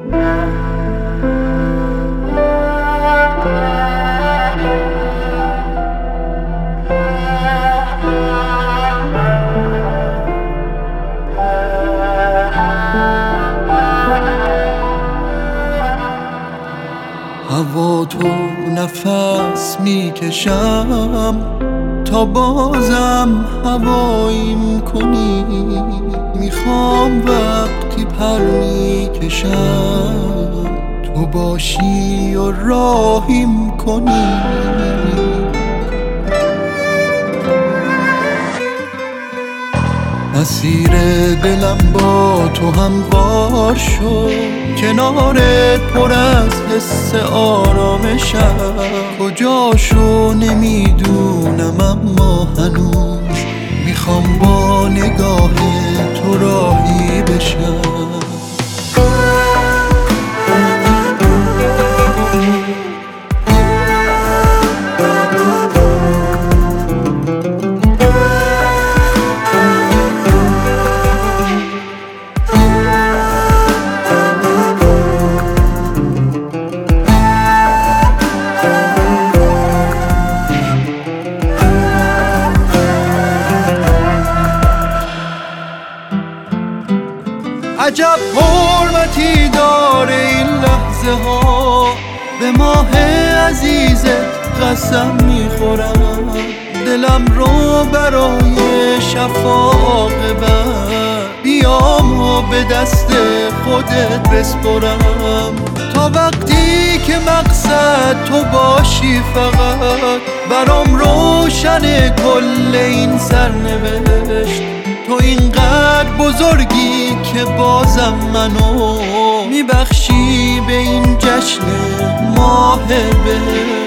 هوا تو نفس میکشم تا بازم هواییم کنی. میخوام وقتی پر میکشم تو باشی و راهیم کنی. مسیر دلم با تو هموار شد، کنارت پر از حس آرامشم. کجاشو نمیدونم اما هنوز میخوام با نگاه تو راهی بشم. عجب حرمتی داره این لحظه ها، به ماه عزیزت قسم میخورم. دلم رو برای شفا عاقبت بیام و به دست خودت بسپرم. تا وقتی که مقصد تو باشی فقط برام روشن کل این سرنوشت. تو اینقدر بزرگی که بازم منو میبخشی به این جشن ماه بهشت.